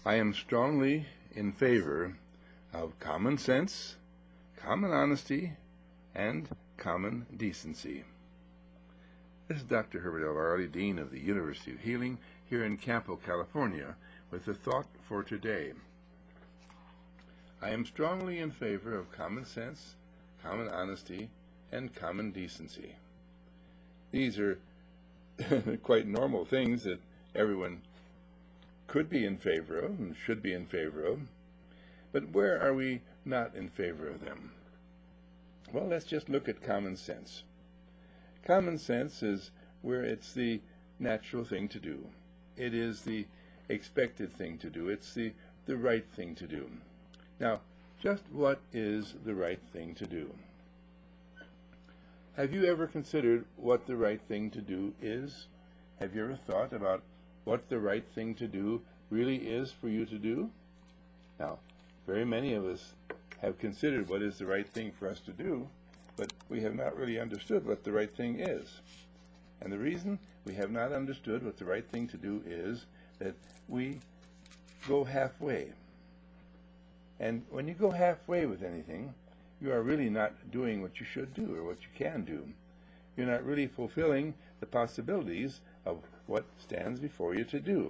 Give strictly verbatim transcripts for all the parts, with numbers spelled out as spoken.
I am strongly in favor of common sense, common honesty, and common decency. This is Doctor Herbert L. Varley, Dean of the University of Healing, here in Campo, California, with the thought for today. I am strongly in favor of common sense, common honesty, and common decency. These are quite normal things that everyone could be in favor of and should be in favor of. But where are we not in favor of them? Well, let's just look at common sense. Common sense is where it's the natural thing to do. It is the expected thing to do. It's the, the right thing to do. Now, just what is the right thing to do? Have you ever considered what the right thing to do is? Have you ever thought about what the right thing to do really is for you to do? Now, very many of us have considered what is the right thing for us to do, but we have not really understood what the right thing is. And the reason we have not understood what the right thing to do is that we go halfway. And when you go halfway with anything, you are really not doing what you should do or what you can do. You're not really fulfilling the possibilities of what stands before you to do.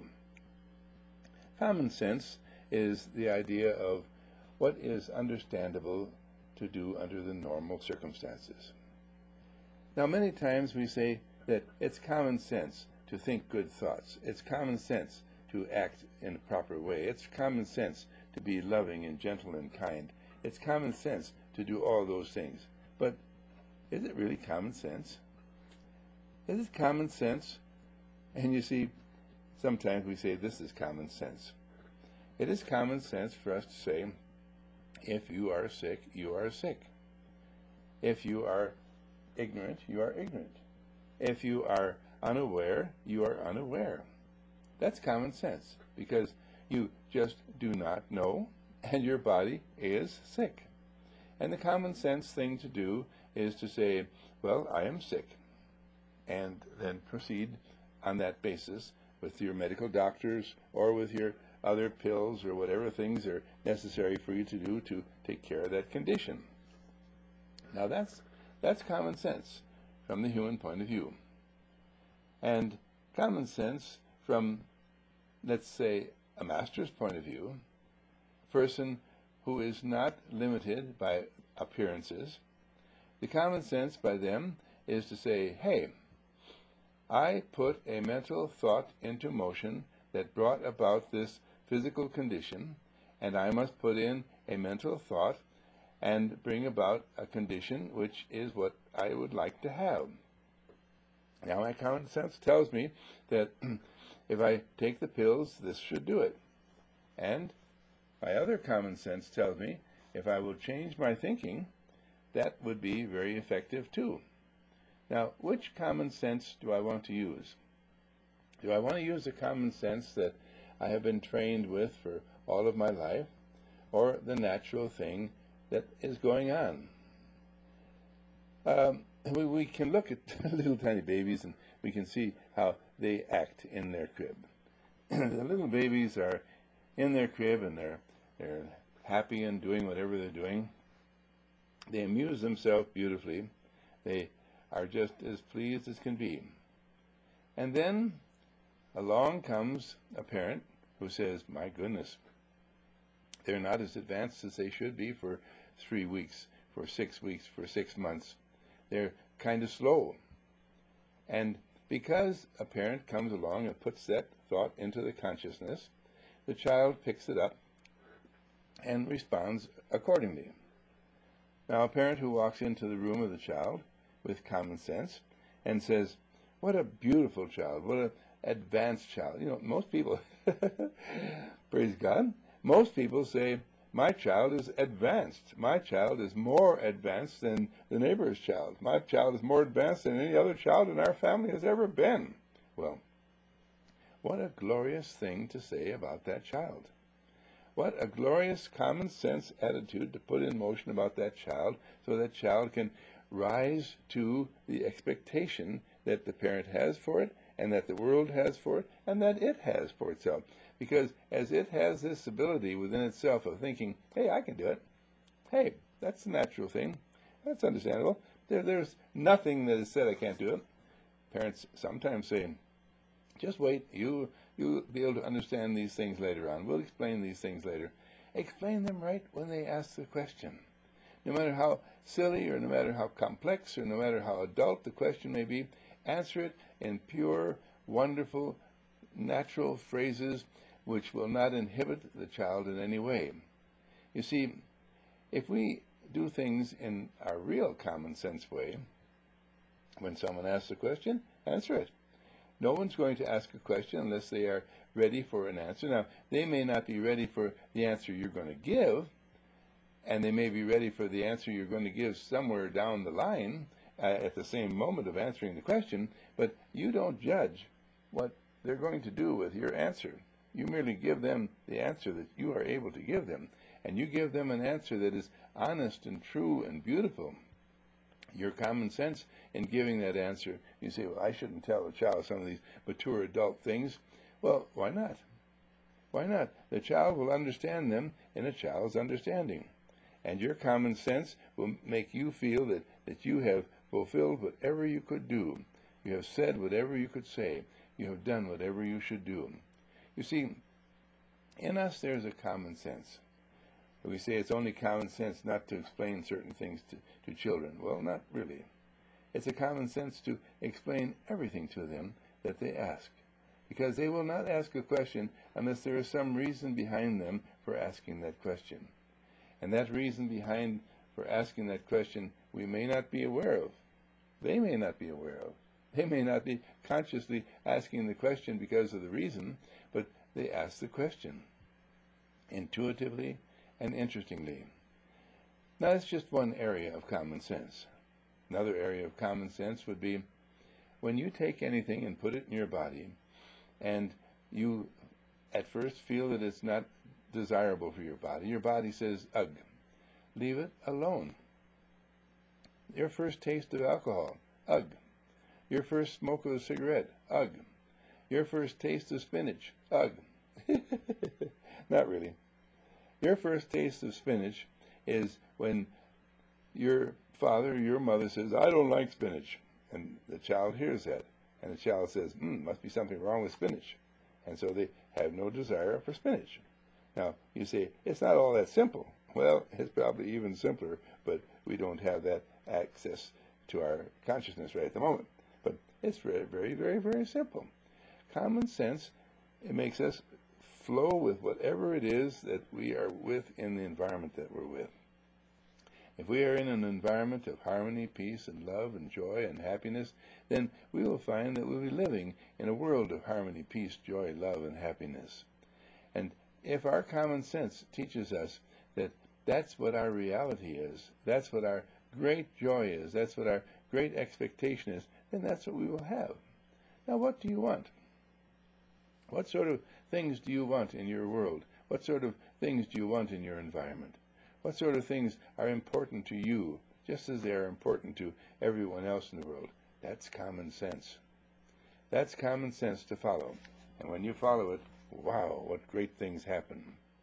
Common sense is the idea of what is understandable to do under the normal circumstances. Now, many times we say that it's common sense to think good thoughts. It's common sense to act in a proper way. It's common sense to be loving and gentle and kind. It's common sense to do all those things. But is it really common sense? Is it common sense? And you see, sometimes we say this is common sense. It is common sense for us to say, if you are sick, you are sick. If you are ignorant, you are ignorant. If you are unaware, you are unaware. That's common sense, because you just do not know, and your body is sick. And the common sense thing to do is to say, well, I am sick, and then proceed on that basis with your medical doctors or with your other pills or whatever things are necessary for you to do to take care of that condition. Now that's that's common sense from the human point of view. And common sense from, let's say, a master's point of view, a person who is not limited by appearances, the common sense by them is to say, hey, I put a mental thought into motion that brought about this physical condition, and I must put in a mental thought and bring about a condition which is what I would like to have. Now, my common sense tells me that if I take the pills, this should do it. And my other common sense tells me if I will change my thinking, that would be very effective too. Now, which common sense do I want to use? Do I want to use the common sense that I have been trained with for all of my life, or the natural thing that is going on? Um, we, we can look at little tiny babies and we can see how they act in their crib. The little babies are in their crib and they're, they're happy and doing whatever they're doing. They amuse themselves beautifully. They are just as pleased as can be. And then along comes a parent who says, my goodness, they're not as advanced as they should be for three weeks, for six weeks, for six months. They're kind of slow. And because a parent comes along and puts that thought into the consciousness, the child picks it up and responds accordingly. Now, a parent who walks into the room of the child with common sense and says, what a beautiful child, what an advanced child. You know, most people, praise God, most people say, my child is advanced. My child is more advanced than the neighbor's child. My child is more advanced than any other child in our family has ever been. Well, what a glorious thing to say about that child. What a glorious common sense attitude to put in motion about that child so that child can rise to the expectation that the parent has for it and that the world has for it, and that it has for itself. Because as it has this ability within itself of thinking, hey, I can do it. Hey, that's a natural thing. That's understandable. There, there's nothing that is said I can't do it. Parents sometimes say, just wait, you, you'll be able to understand these things later on. We'll explain these things later. Explain them right when they ask the question. No matter how silly or no matter how complex or no matter how adult the question may be, answer it in pure, wonderful, natural phrases which will not inhibit the child in any way. You see, if we do things in our real common sense way, when someone asks a question, answer it. No one's going to ask a question unless they are ready for an answer. Now, they may not be ready for the answer you're going to give, and they may be ready for the answer you're going to give somewhere down the line uh, at the same moment of answering the question, but you don't judge what they're going to do with your answer. You merely give them the answer that you are able to give them, and you give them an answer that is honest and true and beautiful. Your common sense in giving that answer, you say, well, I shouldn't tell a child some of these mature adult things. Well, why not? Why not? The child will understand them in a child's understanding. And your common sense will make you feel that, that you have fulfilled whatever you could do. You have said whatever you could say. You have done whatever you should do. You see, in us there's a common sense. We say it's only common sense not to explain certain things to, to children. Well, not really. It's a common sense to explain everything to them that they ask, because they will not ask a question unless there is some reason behind them for asking that question. And that reason behind for asking that question we may not be aware of. They may not be aware of. They may not be consciously asking the question because of the reason, but they ask the question intuitively and interestingly. Now, that's just one area of common sense. Another area of common sense would be when you take anything and put it in your body, and you at first feel that it's not desirable for your body. Your body says, ugh, leave it alone. Your first taste of alcohol, ugh. Your first smoke of a cigarette, ugh. Your first taste of spinach, ugh. Not really. Your first taste of spinach is when your father or your mother says, I don't like spinach. And the child hears that. And the child says, hmm, must be something wrong with spinach. And so they have no desire for spinach. Now, you say, it's not all that simple. Well, it's probably even simpler, but we don't have that access to our consciousness right at the moment. But it's very, very, very, very simple. Common sense, it makes us flow with whatever it is that we are with in the environment that we're with. If we are in an environment of harmony, peace, and love, and joy, and happiness, then we will find that we'll be living in a world of harmony, peace, joy, love, and happiness. And if our common sense teaches us that that's what our reality is, that's what our great joy is, that's what our great expectation is, then that's what we will have. Now, what do you want? What sort of things do you want in your world? What sort of things do you want in your environment? What sort of things are important to you, just as they are important to everyone else in the world? That's common sense. That's common sense to follow. And when you follow it, wow, what great things happen.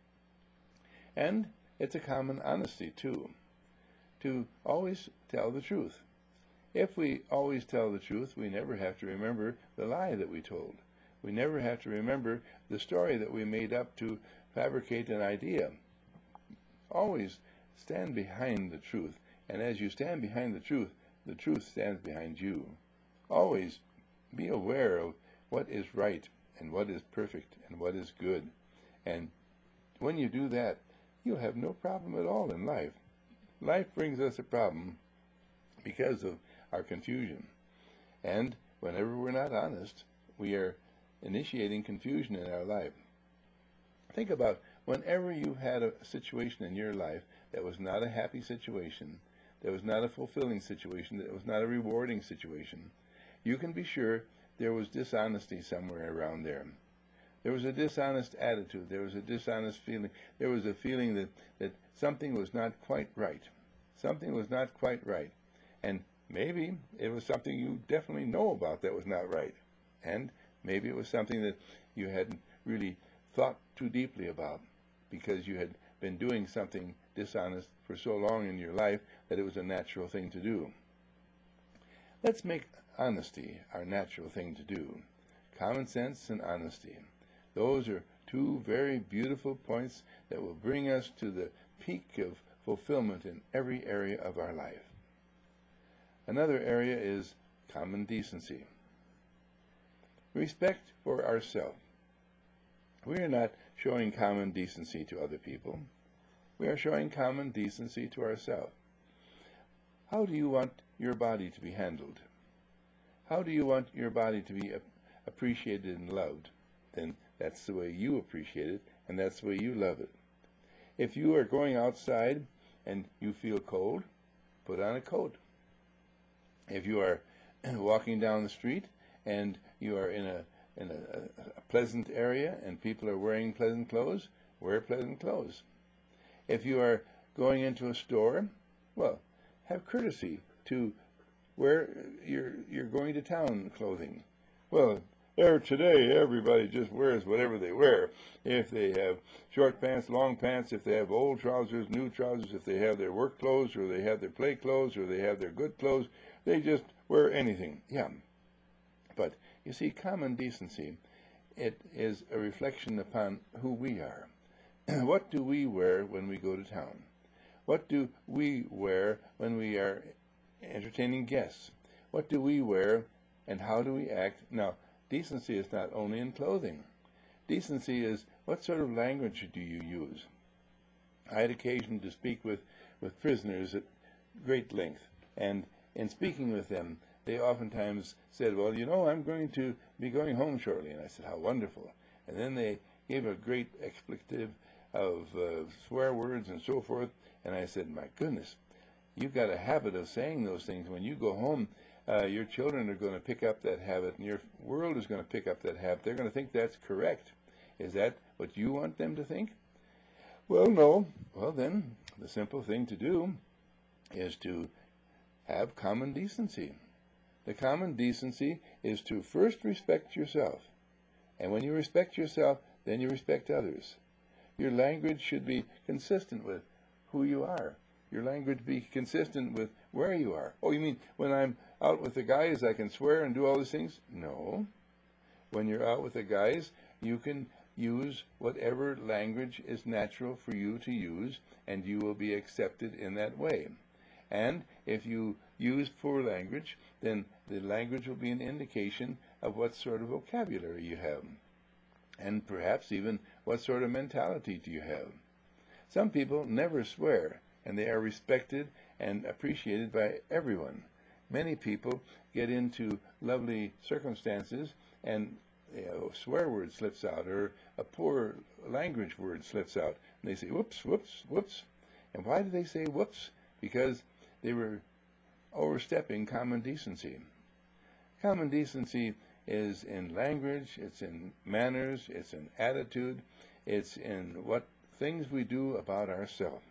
And it's a common honesty, too, to always tell the truth. If we always tell the truth, we never have to remember the lie that we told. We never have to remember the story that we made up to fabricate an idea. Always stand behind the truth. And as you stand behind the truth, the truth stands behind you. Always be aware of what is right and what is perfect and what is good. And when you do that, you'll have no problem at all in life. Life brings us a problem because of our confusion. And whenever we're not honest, we are initiating confusion in our life. Think about whenever you've had a situation in your life that was not a happy situation, that was not a fulfilling situation, that was not a rewarding situation, you can be sure there was dishonesty somewhere around there. There was a dishonest attitude, there was a dishonest feeling, there was a feeling that, that something was not quite right. Something was not quite right. And maybe it was something you definitely know about that was not right. And maybe it was something that you hadn't really thought too deeply about because you had been doing something dishonest for so long in your life that it was a natural thing to do. Let's make honesty our natural thing to do. Common sense and honesty. Those are two very beautiful points that will bring us to the peak of fulfillment in every area of our life. Another area is common decency. Respect for ourselves. We are not showing common decency to other people. We are showing common decency to ourselves. How do you want your body to be handled? How do you want your body to be appreciated and loved? Then that's the way you appreciate it, and that's the way you love it. If you are going outside and you feel cold, put on a coat. If you are walking down the street and you are in a in a, a pleasant area and people are wearing pleasant clothes, wear pleasant clothes. If you are going into a store, well, have courtesy to wear your your going to town clothing. Well, there today everybody just wears whatever they wear. If they have short pants, long pants, if they have old trousers, new trousers, if they have their work clothes or they have their play clothes or they have their good clothes, they just wear anything. Yeah. But you see, common decency, it is a reflection upon who we are. What do we wear when we go to town? What do we wear when we are entertaining guests? What do we wear and how do we act? Now, decency is not only in clothing. Decency is what sort of language do you use? I had occasion to speak with, with prisoners at great length, and in speaking with them, they oftentimes said, well, you know, I'm going to be going home shortly. And I said, how wonderful. And then they gave a great expletive of uh, swear words and so forth. And I said, my goodness, you've got a habit of saying those things. When you go home, uh, your children are going to pick up that habit, and your world is going to pick up that habit. They're going to think that's correct. Is that what you want them to think? Well, no. Well, then, the simple thing to do is to have common decency. The common decency is to first respect yourself. And when you respect yourself, then you respect others. Your language should be consistent with who you are. Your language be consistent with where you are. Oh, you mean when I'm out with the guys, I can swear and do all these things? No. When you're out with the guys, you can use whatever language is natural for you to use, and you will be accepted in that way. And if you use poor language, then the language will be an indication of what sort of vocabulary you have, and perhaps even what sort of mentality do you have. Some people never swear, and they are respected and appreciated by everyone. Many people get into lovely circumstances and you know, swear word slips out, or a poor language word slips out, and they say, whoops, whoops, whoops. And why do they say whoops? Because they were overstepping common decency. Common decency is in language, it's in manners, it's in attitude, it's in what things we do about ourselves.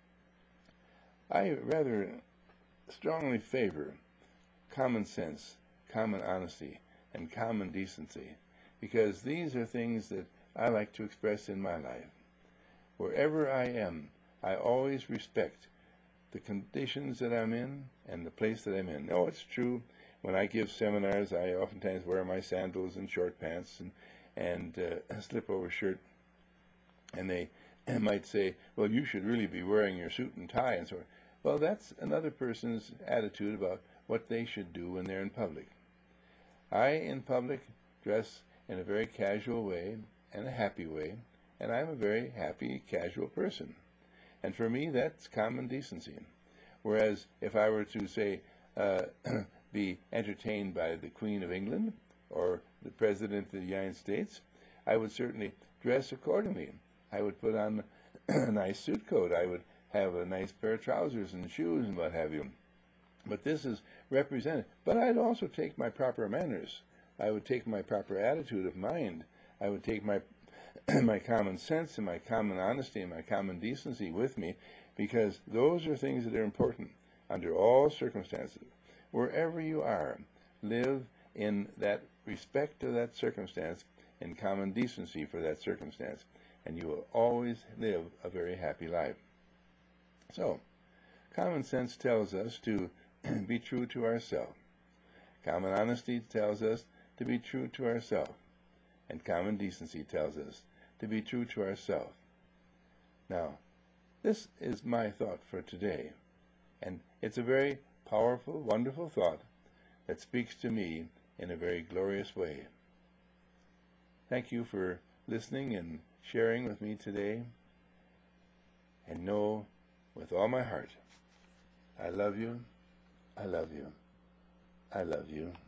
I rather strongly favor common sense, common honesty, and common decency, because these are things that I like to express in my life. Wherever I am, I always respect the conditions that I'm in and the place that I'm in. Oh, it's true. When I give seminars, I oftentimes wear my sandals and short pants and, and uh, a slip-over shirt. And they might say, well, you should really be wearing your suit and tie and so on. Well, that's another person's attitude about what they should do when they're in public. I, in public, dress in a very casual way and a happy way, and I'm a very happy, casual person. And for me, that's common decency. Whereas if I were to, say, uh, be entertained by the Queen of England or the President of the United States, I would certainly dress accordingly. I would put on a nice suit coat. I would have a nice pair of trousers and shoes and what have you. But this is represented. But I'd also take my proper manners. I would take my proper attitude of mind. I would take my my common sense and my common honesty and my common decency with me, because those are things that are important under all circumstances. Wherever you are, live in that respect to that circumstance and common decency for that circumstance, and you will always live a very happy life. So, common sense tells us to be true to ourselves. Common honesty tells us to be true to ourselves. And common decency tells us to be true to ourselves. Now, this is my thought for today, and it's a very powerful, wonderful thought that speaks to me in a very glorious way. Thank you for listening and sharing with me today, and know with all my heart, I love you, I love you, I love you.